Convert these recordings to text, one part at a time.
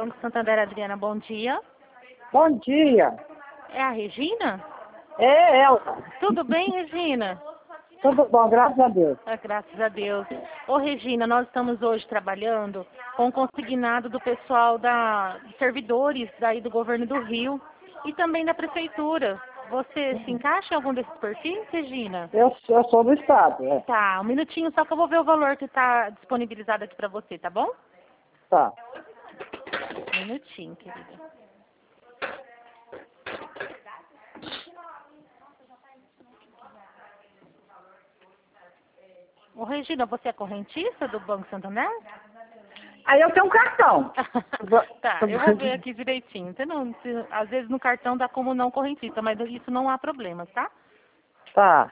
Banco Santander, Adriana, bom dia. Bom dia. É a Regina? É ela. Tudo bem, Regina? Tudo bom, graças a Deus. Ah, graças a Deus. Ô, Regina, nós estamos hoje trabalhando com o consignado do pessoal dos servidores daí do governo do Rio e também da prefeitura. Você se encaixa em algum desses perfis, Regina? Eu sou do Estado, é. Tá, um minutinho só que eu vou ver o valor que está disponibilizado aqui para você, tá bom? Tá. Um minutinho, querida. Ô, Regina, você é correntista do Banco Santander? Aí eu tenho um cartão. Tá, eu vou ver aqui direitinho. Você não, às vezes no cartão dá como não correntista, mas isso não há problema, tá? Tá.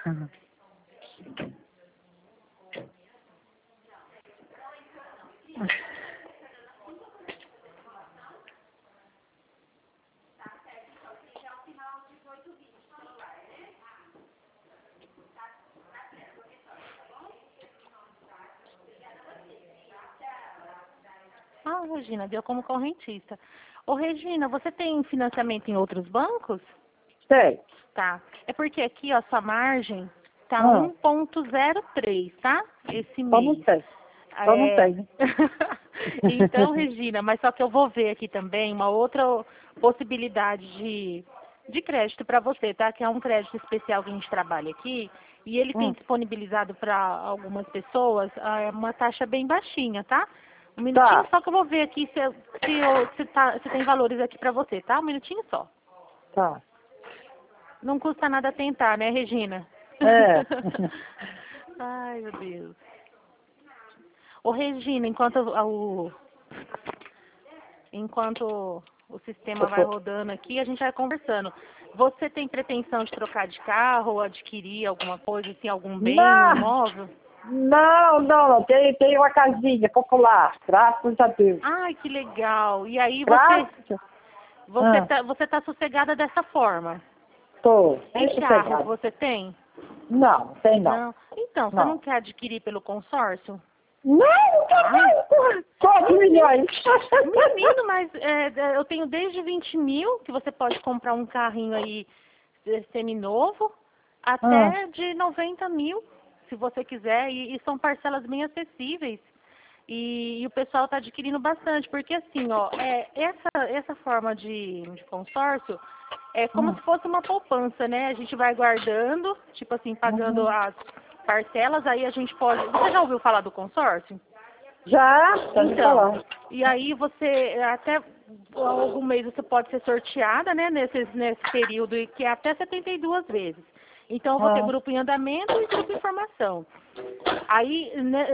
Ah, Regina, deu como correntista. Ô, Regina, você tem financiamento em outros bancos? Sei. Tá. É porque aqui, ó, sua margem tá 1,03, tá? Esse Só não mês. sei. Só não sei. Então, Regina, mas só que eu vou ver aqui também uma outra possibilidade de crédito para você, tá? Que é um crédito especial que a gente trabalha aqui. E ele tem disponibilizado para algumas pessoas uma taxa bem baixinha, tá? Um minutinho só que eu vou ver aqui se tem valores aqui para você, tá? Um minutinho só. Tá. Não custa nada tentar, né, Regina? É. Ai, meu Deus. Ô, Regina, enquanto o sistema vai rodando aqui, a gente vai conversando. Você tem pretensão de trocar de carro ou adquirir alguma coisa, assim, algum bem, um imóvel? Não. Tem uma casinha popular, graças a Deus. Ai, que legal. E aí você tá sossegada dessa forma? Tô. E carro você tem? Não, tem não. Não. Então, você não quer adquirir pelo consórcio? Não quero não. 4 milhões. Menino, mas eu tenho desde 20 mil, que você pode comprar um carrinho aí seminovo, até de 90 mil, se você quiser, e são parcelas bem acessíveis. E o pessoal está adquirindo bastante, porque assim, ó, essa forma de consórcio é como se fosse uma poupança, né? A gente vai guardando, tipo assim, pagando as parcelas, aí a gente pode... Você já ouviu falar do consórcio? Já, então, e aí você, até algum mês você pode ser sorteada, né, nesse período, que é até 72 vezes. Então, eu vou ter grupo em andamento e grupo em formação. Aí,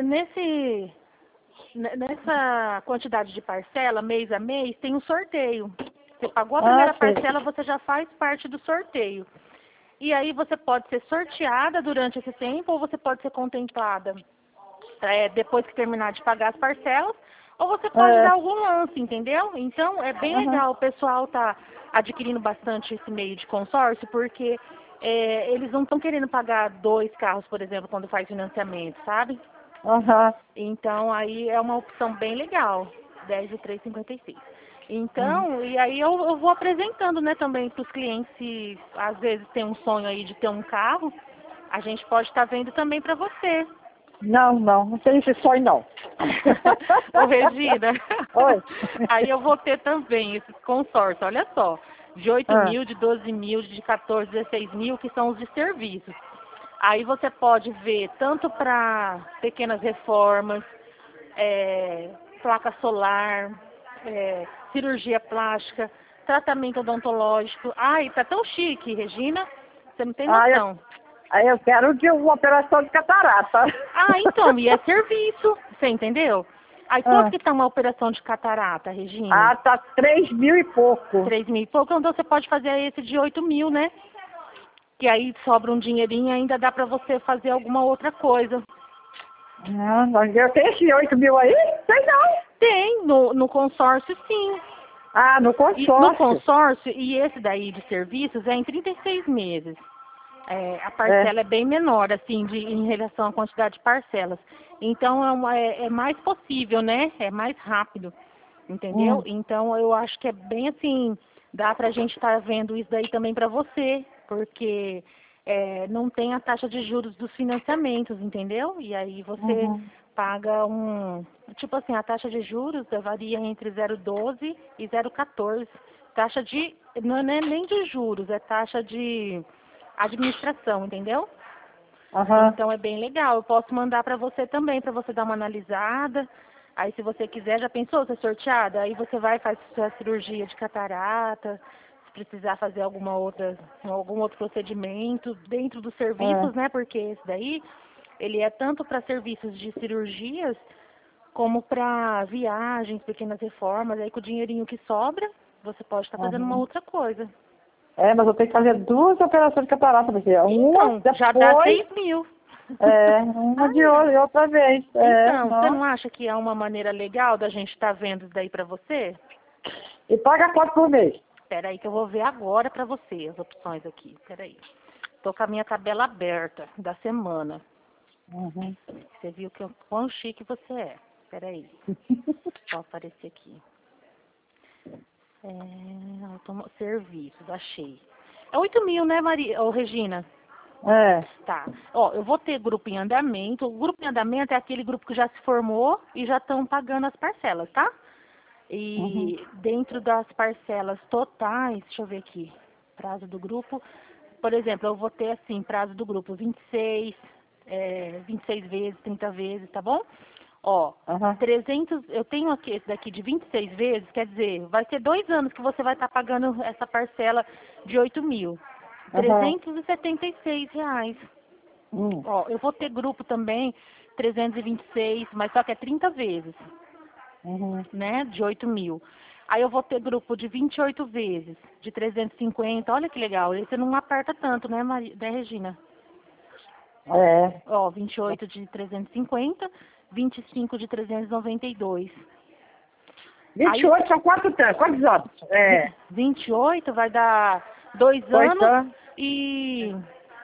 nessa quantidade de parcela, mês a mês, tem um sorteio. Você pagou a primeira parcela, você já faz parte do sorteio. E aí você pode ser sorteada durante esse tempo ou você pode ser contemplada depois que terminar de pagar as parcelas, ou você pode dar algum lance, entendeu? Então, é bem legal. O pessoal tá adquirindo bastante esse meio de consórcio, porque eles não estão querendo pagar 2 carros, por exemplo, quando faz financiamento, sabe? Então, aí é uma opção bem legal, 10.356. Então, e aí eu vou apresentando, né, também para os clientes, se às vezes tem um sonho aí de ter um carro, a gente pode estar vendo também para você. Não tem esse sonho não. Ô, Regina, Oi. Aí eu vou ter também esses consórcios, olha só, de 8 mil, de 12 mil, de 14, 16 mil, que são os de serviços. Aí você pode ver tanto para pequenas reformas, placa solar, cirurgia plástica, tratamento odontológico. Ai, tá tão chique, Regina, você não tem noção. Aí eu quero de uma operação de catarata. Ah, então, e é serviço, você entendeu? Aí quanto que tá uma operação de catarata, Regina? Ah, tá 3 mil e pouco. 3 mil e pouco, então você pode fazer esse de 8 mil, né? Que aí sobra um dinheirinho e ainda dá pra você fazer alguma outra coisa. Eu tenho esse 8 mil aí? Sei não. Tem, no consórcio sim. Ah, no consórcio. No consórcio, e esse daí de serviços é em 36 meses. A parcela é bem menor, assim, em relação à quantidade de parcelas. Então, é mais possível, né? É mais rápido. entendeu? Então, eu acho que é bem assim, dá pra gente estar vendo isso daí também para você, porque não tem a taxa de juros dos financiamentos, entendeu? E aí você paga tipo assim, a taxa de juros varia entre 0,12 e 0,14. Taxa de, não é nem de juros, é taxa de administração, entendeu? Então é bem legal. Eu posso mandar para você também, para você dar uma analisada. Aí se você quiser, já pensou ser sorteada? Aí você vai faz sua cirurgia de catarata, se precisar fazer algum outro procedimento dentro dos serviços, né? Porque esse daí, ele é tanto para serviços de cirurgias como para viagens, pequenas reformas. Aí com o dinheirinho que sobra, você pode estar fazendo uma outra coisa. Mas eu tenho que fazer 2 operações de catarata, porque uma Então, já dá 6 mil. Uma de olho e outra vez. Então, você não acha que é uma maneira legal da gente estar vendo isso daí pra você? E paga quanto por mês? Espera aí que eu vou ver agora pra você as opções aqui. Espera aí. Tô com a minha tabela aberta da semana. Você viu que quão chique você é. Espera aí. Só aparecer aqui. Serviços, achei. É 8 mil, né, Regina? Tá. Ó, eu vou ter grupo em andamento. O grupo em andamento é aquele grupo que já se formou e já estão pagando as parcelas, tá? E dentro das parcelas totais, deixa eu ver aqui, prazo do grupo, por exemplo, eu vou ter assim, prazo do grupo 26 vezes, 30 vezes, tá bom? Ó, 300, eu tenho aqui esse daqui de 26 vezes, quer dizer, vai ser 2 anos que você vai estar pagando essa parcela de 8 mil. R$ 376. Ó, eu vou ter grupo também, 326, mas só que é 30 vezes, né, de 8 mil. Aí eu vou ter grupo de 28 vezes, de 350, olha que legal, esse não aperta tanto, né, Regina? Ó, 28 de 350, 25 de 392. 28 aí, são quantos anos? 28 vai dar 2 anos e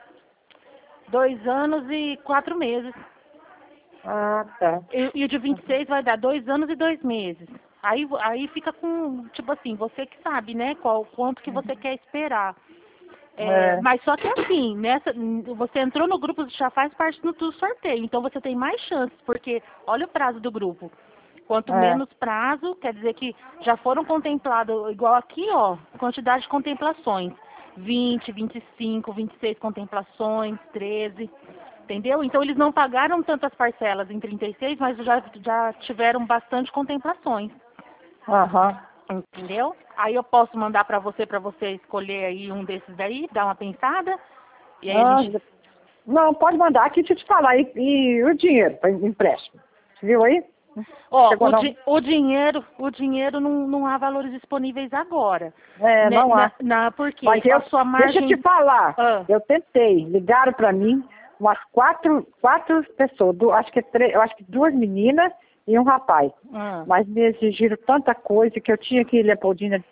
2 anos e 4 meses. Tá. E o de 26 vai dar 2 anos e 2 meses. Aí fica com, tipo assim, você que sabe, né, quanto que você quer esperar. Mas só que assim, você entrou no grupo, já faz parte do sorteio, então você tem mais chances, porque olha o prazo do grupo. Quanto menos prazo, quer dizer que já foram contemplados, igual aqui, ó, quantidade de contemplações. 20, 25, 26 contemplações, 13, entendeu? Então eles não pagaram tantas parcelas em 36, mas já tiveram bastante contemplações. Entendeu? Aí eu posso mandar para você escolher aí um desses daí, dar uma pensada. E aí a gente... Não, pode mandar. Aqui, deixa eu te falar. E o dinheiro para empréstimo? Você viu aí? Ó, o dinheiro não há valores disponíveis agora. Não há. Porque mas a sua margem... Deixa eu te falar. Eu tentei. Ligaram para mim umas quatro pessoas. Eu acho que 2 meninas e um rapaz. Mas me exigiram tanta coisa que eu tinha que ir, Leopoldina,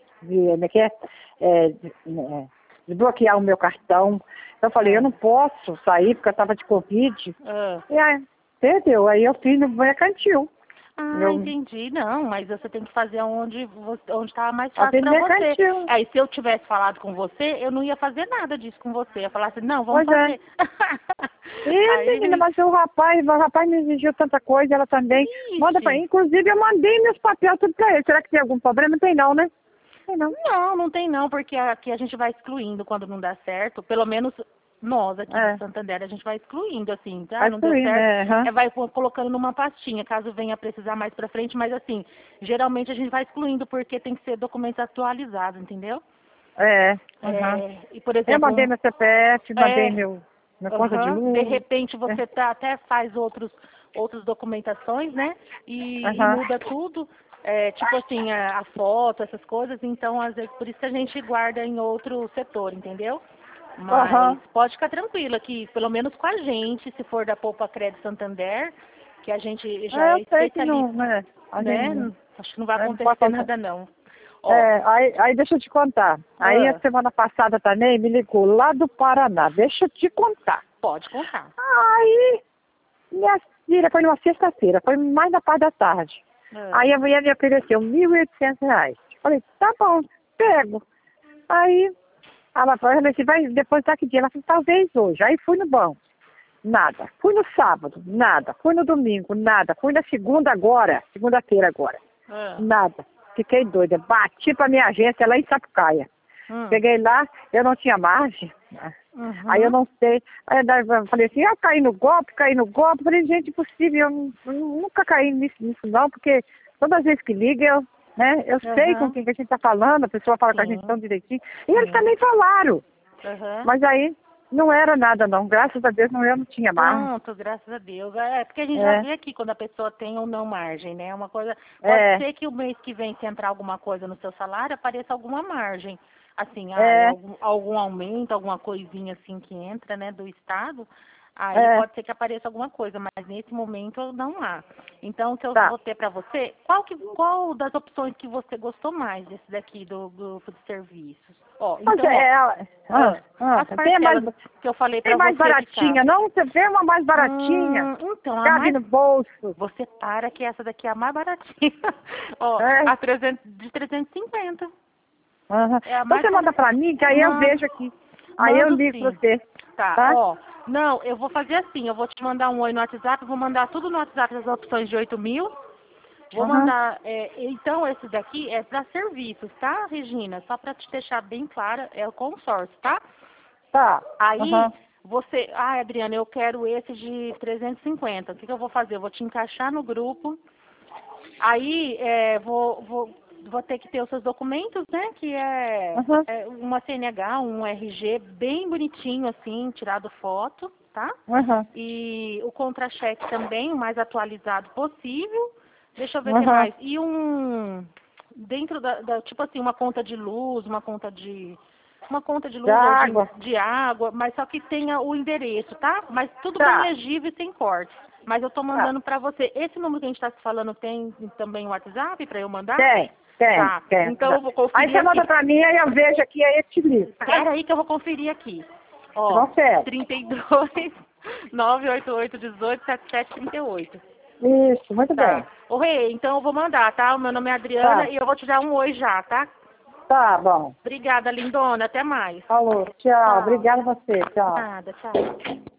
desbloquear o meu cartão. Eu falei, eu não posso sair porque eu estava de Covid. E aí, entendeu? Aí eu fiz no mercantil. Entendi. Não, mas você tem que fazer onde estava mais fácil para você. Mercantil. Aí se eu tivesse falado com você, eu não ia fazer nada disso com você. Eu ia falar assim, não, vamos fazer. Menina, mas o rapaz me exigiu tanta coisa, ela também. Manda pra mim. Inclusive, eu mandei meus papéis tudo pra ele. Será que tem algum problema? Não tem não, né? Não tem não, porque aqui a gente vai excluindo quando não dá certo. Pelo menos nós aqui de Santander, a gente vai excluindo, assim, tá? Não deu certo, vai colocando numa pastinha, caso venha precisar mais pra frente, mas assim, geralmente a gente vai excluindo, porque tem que ser documentos atualizados, entendeu? E, por exemplo... Eu mandei meu CPF, mandei minha conta de luz. De repente você até faz outras documentações, né? E muda tudo. Tipo assim, a foto, essas coisas, então às vezes por isso que a gente guarda em outro setor, entendeu? Mas pode ficar tranquila que, pelo menos com a gente, se for da Poupa Crédito Santander, que a gente já é especialista, né? Acho que não vai acontecer nada não. Aí deixa eu te contar. Aí a semana passada também me ligou lá do Paraná. Deixa eu te contar. Pode contar. Aí minha filha foi numa sexta-feira, foi mais da parte da tarde. Aí a mulher me ofereceu R$ 1.800. Falei, tá bom, pego. Aí ela falou assim, vai depositar que dia? Ela falou, talvez hoje. Aí fui no banco, nada. Fui no sábado, nada. Fui no domingo, nada. Fui na segunda-feira agora, nada. Fiquei doida. Bati pra minha agência lá em Sapucaia. Peguei lá, eu não tinha margem. Aí eu não sei. Aí eu falei assim, eu caí no golpe. Falei, gente, impossível, eu nunca caí nisso não, porque todas as vezes que liga, eu sei com quem que a gente tá falando, a pessoa fala com a gente tão direitinho. E eles também falaram. Mas aí não era nada não, graças a Deus eu não tinha margem. Pronto, graças a Deus. É porque a gente já vê aqui quando a pessoa tem ou não margem, né? Uma coisa, pode ser que o mês que vem, se entrar alguma coisa no seu salário, apareça alguma margem. Assim, algum aumento, alguma coisinha assim que entra, né, do Estado, aí pode ser que apareça alguma coisa, mas nesse momento não há. Então, o que eu vou ter para você, qual das opções que você gostou mais desse daqui, do grupo de serviços? Ó, então, as parcelas que eu falei para você. Tem mais baratinha, não? Você vê uma mais baratinha? Então, cabe no bolso. Você para que essa daqui é a mais baratinha. Ó, a de 350. Então você manda pra mim, que aí eu vejo aqui. Aí eu ligo pra você. Tá? Ó, não, eu vou fazer assim, eu vou te mandar um oi no WhatsApp, vou mandar tudo no WhatsApp as opções de 8.000. Vou mandar, então esse daqui é para serviços, tá, Regina? Só para te deixar bem clara, é o consórcio, tá? Tá. Aí você, Adriana, eu quero esse de 350. O que eu vou fazer? Eu vou te encaixar no grupo. Aí vou ter que ter os seus documentos, né? Que é uma CNH, um RG bem bonitinho, assim, tirado foto, tá? E o contra-cheque também, o mais atualizado possível. Deixa eu ver o que mais. E dentro tipo assim, uma conta de luz, uma conta de luz de água, mas só que tenha o endereço, tá? Mas tudo bem legível e sem corte. Mas eu tô mandando pra você. Esse número que a gente tá se falando tem também o WhatsApp pra eu mandar? Tem. Então eu vou conferir. Aí você manda pra mim, aí eu vejo aqui, aí eu te ligo. Espera aí que eu vou conferir aqui. Ó, 32 988 18 7738. Isso, muito bem. Ô, Rê, então eu vou mandar, tá? O meu nome é Adriana e eu vou te dar um oi já, tá? Tá bom. Obrigada, lindona. Até mais. Falou, tchau. Obrigada a você, tchau. Nada, tchau.